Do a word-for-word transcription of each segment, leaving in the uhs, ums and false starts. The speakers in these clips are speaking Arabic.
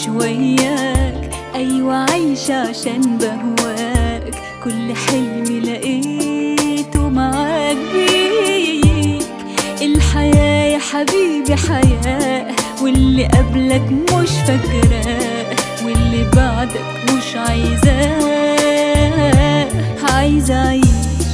مش وياك. أيوة عايشة عشان بهواك، كل حلمي لقيته معاك بيك. الحياة يا حبيبي حياة، واللي قبلك مش فاكراه، واللي بعدك مش عايزاه. عايزة أعيش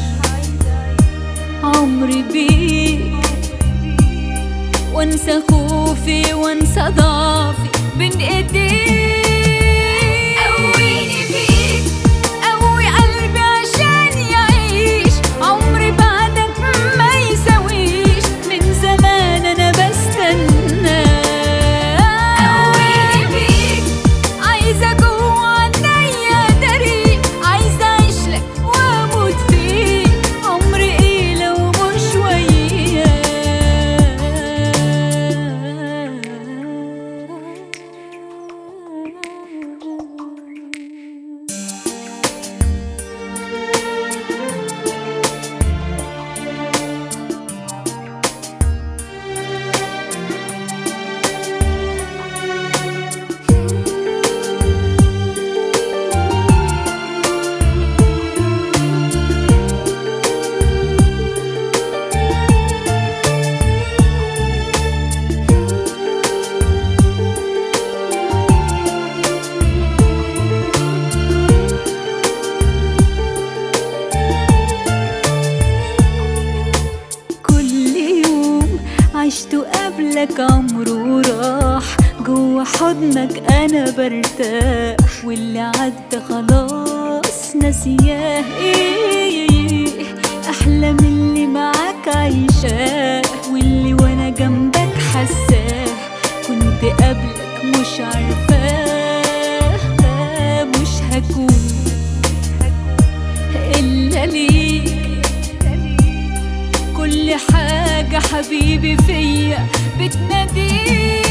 عمري بيك، وانسى خوفي وانسى ضعفي بين ايديك. قويني بيك، قوي قلبي عشان يعيش. عمري بعدك ما يساويش، من زمان انا بستنى. قويني بيك، عايزة جوه عينيا داري، عايزة اعيشلك واموت فيك. عمري ايه لو مش وياك. عشت قبلك عمره راح، جوا حضنك انا برتاح. واللي عدى خلاص ناسياه، ايه احلى من اللي معاك عايشاه. واللي وانا جنبك حساه، كنت قبلك مش عارفاه. مش هكون الا ليك، كل حاجة حبيبي فيا بتناديك.